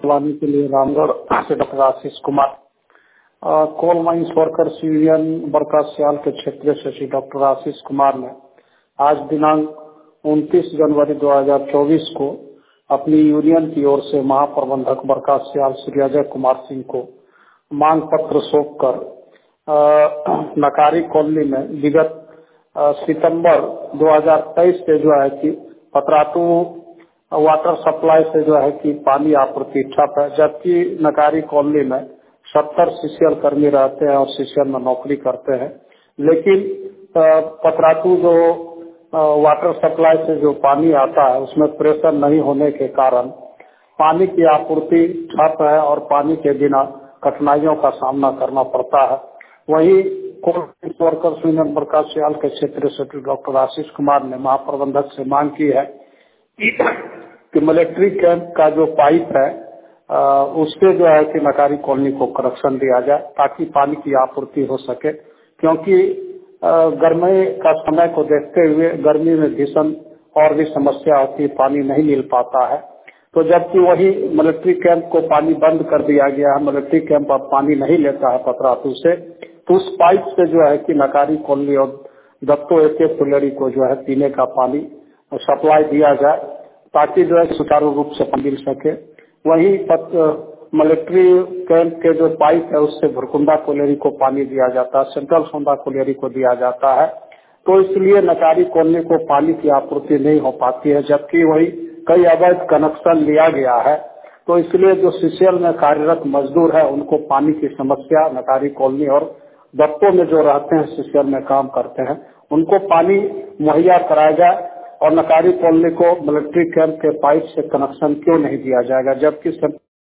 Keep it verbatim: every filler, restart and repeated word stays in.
वानी के लिए रामगढ़ से डॉक्टर आशीष कुमार। अ, coal mines workers union Barkasayal के क्षेत्रीय सचिव डॉक्टर आशीष कुमार ने आज दिनांक उनतीस जनवरी दो हज़ार चौबीस को अपनी यूनियन की ओर से महाप्रबंधक बरकासियाल श्री अजय कुमार सिंह को मांग पत्र सौंप कर नकारी कॉलोनी में विगत सितंबर दो हज़ार तेईस से जो है कि पतरातू वाटर सप्लाई से जो है कि पानी आपूर्ति ठप है, जबकि नकारी कॉलोनी में सत्तर सीसीएल कर्मी रहते हैं और सीसीएल में नौकरी करते हैं। लेकिन पतरातू जो वाटर सप्लाई से जो पानी आता है उसमें प्रेशर नहीं होने के कारण पानी की आपूर्ति ठप है और पानी के बिना कठिनाइयों का सामना करना पड़ता है। वहीं कोल वर्कर्स यूनियन बरकासियाल के क्षेत्रीय सचिव डॉक्टर आशीष कुमार ने महाप्रबंधक से मांग की है कि मिलिट्री कैंप का जो पाइप है उससे जो है कि नकारी कॉलोनी को कनेक्शन दिया जाए ताकि पानी की आपूर्ति हो सके, क्योंकि गर्मी का समय को देखते हुए गर्मी में भीषण और भी समस्या होती है, पानी नहीं मिल पाता है। तो जबकि वही मिलिट्री कैंप को पानी बंद कर दिया गया है, मिलिट्री कैंप अब पानी नहीं लेता है पतरातू से, तो उस पाइप से जो है कि नकारी कॉलोनी और दत्तो एके फुलेरी को जो है पीने का पानी सप्लाई दिया जाए ताकि जो है सुचारू रूप से मिल सके। वही मिलिट्री कैंप के जो पाइप है उससे भुरकुंडा कोलेरी को पानी दिया जाता है, सेंट्रल सोंदा कोलेरी को दिया जाता है, तो इसलिए नकारी कॉलोनी को पानी की आपूर्ति नहीं हो पाती है। जबकि वही कई अवैध कनेक्शन लिया गया है, तो इसलिए जो सीसीएल में कार्यरत मजदूर है उनको पानी की समस्या, नकारी कॉलोनी और दत्तों में जो रहते हैं सीसीएल में काम करते हैं उनको पानी मुहैया कराया जाए और नकारी कॉलोनी को मिलिट्री कैंप के पाइप से कनेक्शन क्यों नहीं दिया जाएगा, जबकि